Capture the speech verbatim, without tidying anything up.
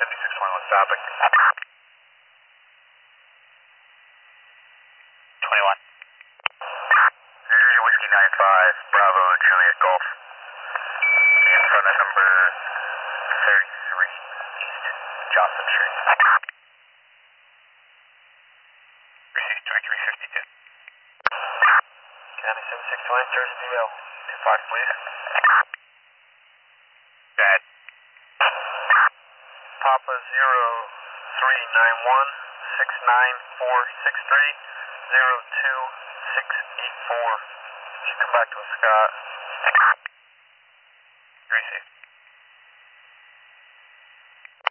seventy-six twenty-one stopping. twenty-one. New Jersey Whiskey nine five, Bravo, Juliet Golf. In front of number thirty-three East Johnson Street. Received twenty-three fifty-two. County seventy-six twenty, Jersey D L. two five, please. Bad. Papa zero three nine one six nine four six three zero two six eight four. You should come back to us, Scott. Received.